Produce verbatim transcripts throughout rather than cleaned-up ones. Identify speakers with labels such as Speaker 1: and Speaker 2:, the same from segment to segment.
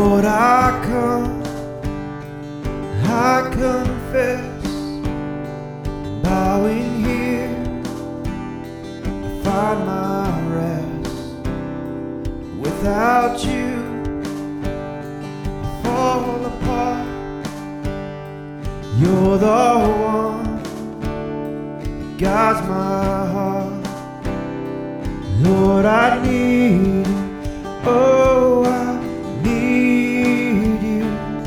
Speaker 1: Lord, I come, I confess, bowing here, I find my rest. Without you, I fall apart. You're the one that guides my heart. Lord, I need you. Oh, I need you.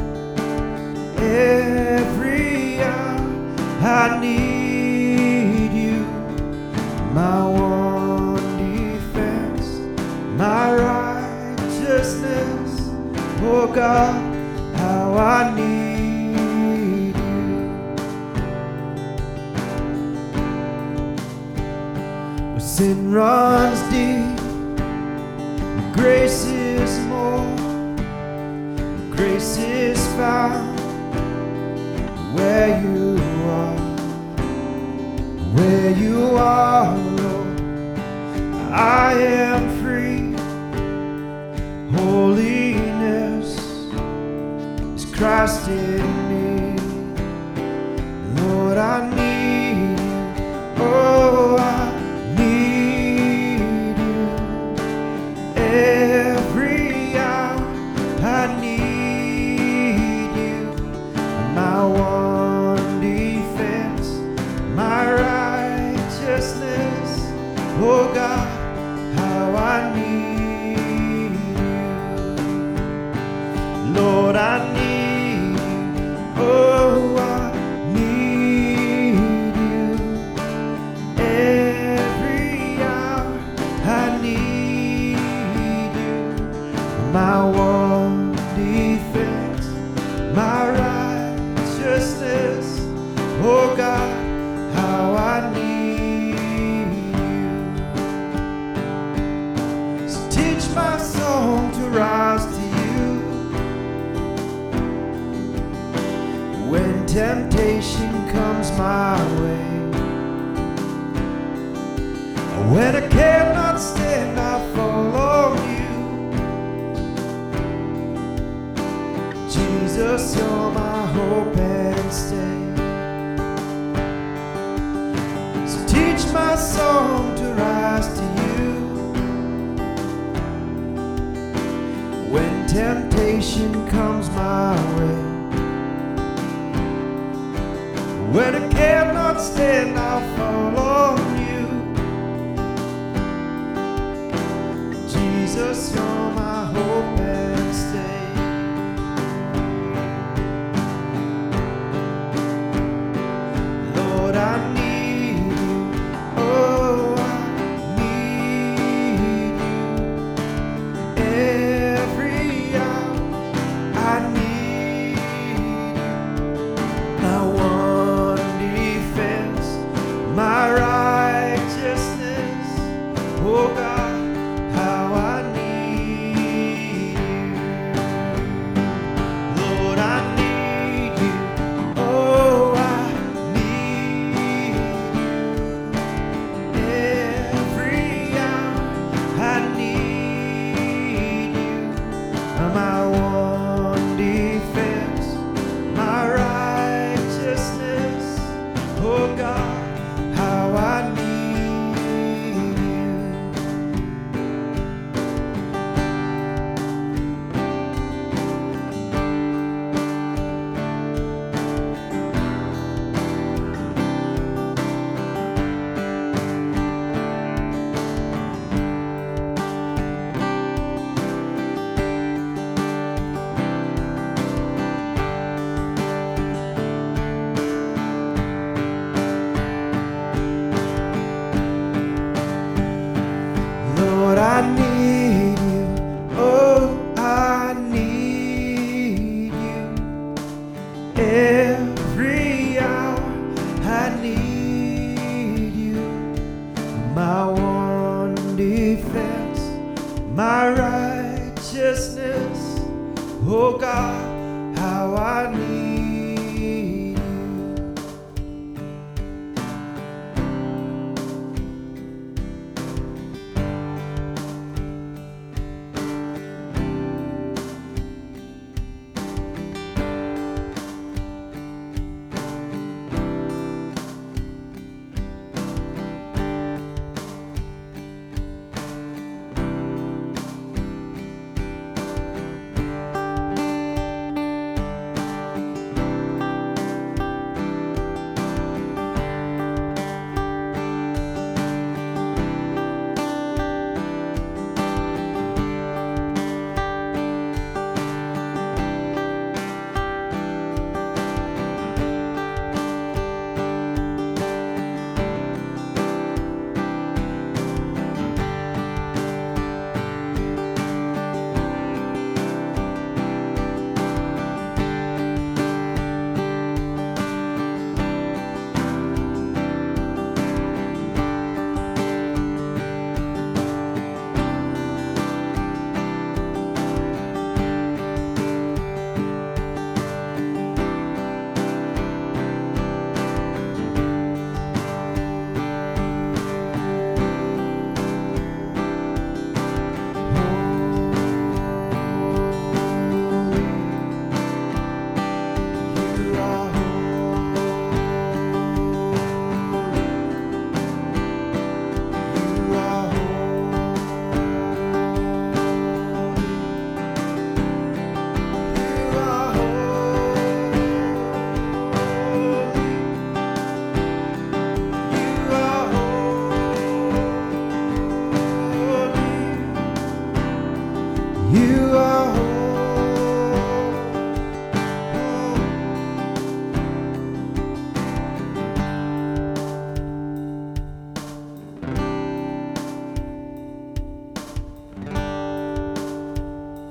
Speaker 1: Every hour I need you. My one defense, my righteousness. Oh God, how I need you. When sin runs deep, grace is more. Grace is found where you are, where you are, Lord. I am free. Holiness is Christ in me. Lord, I need you. Oh, I need you. Every hour I need you. My one defense, my righteousness. Oh God, how I need you. Lord, I need you. Oh, I need you. Every hour I need you. My one defense, my righteousness. Oh God, how I need you. So teach my soul to rise to you when temptation comes my way. When I cannot stand, I fall on you. Jesus, you're my hope and stay. So teach my song to rise to you when temptation comes my way. When I cannot stand, I'll fall on you. Jesus, you're my hope and stay. Lord, I need you. Oh, I need you. Every hour I need you. My one defense, my righteousness. Oh God, how I need you. Lord, I need you. Oh, I need you. Every hour I need you. My one defense, my righteousness. Oh God, how I need you. Lord, I need you. Oh, I need you. Every hour I need you. My one defense, my righteousness. Oh God, how I need you.